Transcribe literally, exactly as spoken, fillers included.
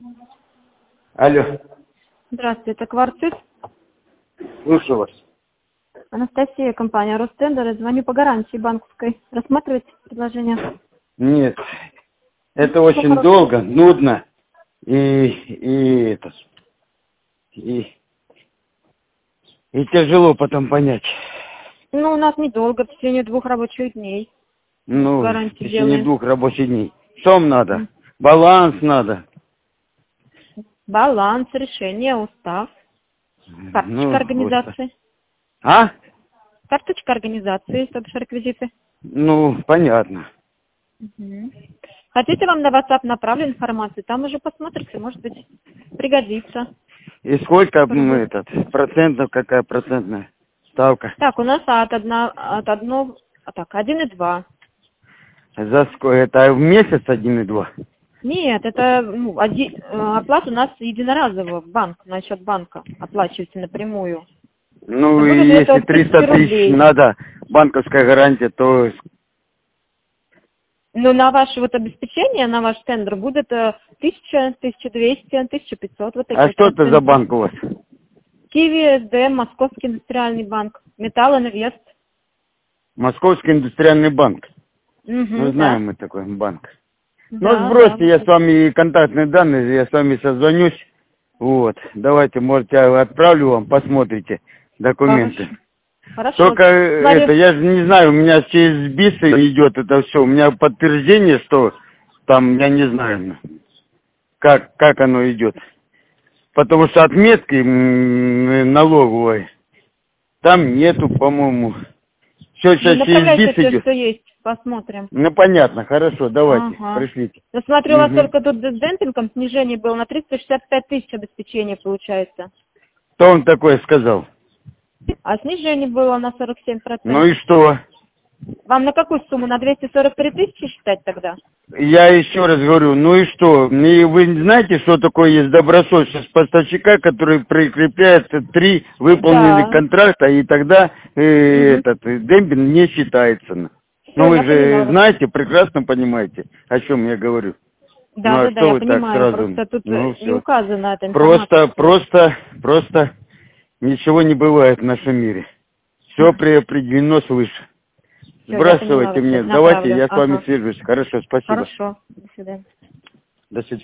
Алло. Здравствуйте, это «Квартир». Слушаю вас. Анастасия, компания «Ростендер». Звоню по гарантии банковской. Рассматриваете предложение? Нет. Это Ну, очень хорошо. долго, нудно и, и это и, и тяжело потом понять. Ну, у нас недолго, в течение двух рабочих дней. Ну, в Гарантии течение делаем. двух рабочих дней. Что вам надо? М. Баланс надо. Баланс, решение, устав. Карточка Ну, вот. организации. А? Карточка организации, то бишь реквизиты. Ну, понятно. Мгм. Хотите, вам на WhatsApp направлю информацию? Там уже посмотрите, может быть, пригодится. И сколько м, Попробуйте. этот процентов, какая процентная ставка? Так, у нас от одна, от одного, а так, один и два. За сколько? Это в месяц один и два? Нет, это ну, оди- э, оплата у нас единоразово в банк, на счет банка оплачиваете напрямую. Это Ну, будет и где-то если от триста тридцати тысяч рублей. надо, банковская гарантия, то Но на ваше вот обеспечение, на ваш тендер будет э, тысяча, тысяча двести, тысяча пятьсот, вот а такие что это за проценты. банк у вас? Киви, эс дэ, Московский индустриальный банк, Металл Инвест. Московский индустриальный банк. Ну, Угу, знаем да. мы такой банк. Ну, Да, да, сбросьте, вот я с это. вами контактные данные, я с вами созвонюсь. Вот, давайте, может, я отправлю вам, посмотрите документы. Хорошо. Хорошо. Только э, Смотрю. это, я же не знаю, у меня через бисы идет это все. У меня подтверждение, что там, я не знаю, как, как оно идет. Потому что отметки м, налоговой там нету, по-моему. Все Вы сейчас через направляйте бис все, идет. что есть, посмотрим. Ну, понятно, хорошо, давайте, Ага. пришлите. Я смотрю, у вас Угу. только тут с демпингом снижение было на триста шестьдесят пять тысяч обеспечения получается. Кто он такое сказал? А снижение было на сорок семь Ну и процентов. что? Вам на какую сумму? На двести сорок три тысячи считать тогда? Я еще раз говорю, ну и что? И вы знаете, что такое есть добросовестность поставщика, который прикрепляет три выполненных Да. контракта, и тогда э, Угу. этот э, демпинг не считается. Ну Все, вы я поняла же вас. знаете, прекрасно понимаете, о чем я говорю. Ну Да, а да, да, что я вы так понимаю. сразу? Просто тут Ну э, не все. указана эта информация Просто, вся. просто, просто ничего не бывает в нашем мире. Все приопределено свыше. Все, я поняла Сбрасывайте вас. мне, Сейчас давайте направлю. я с вами Ага. свяжусь. Хорошо, спасибо. Хорошо. До свидания. До свидания.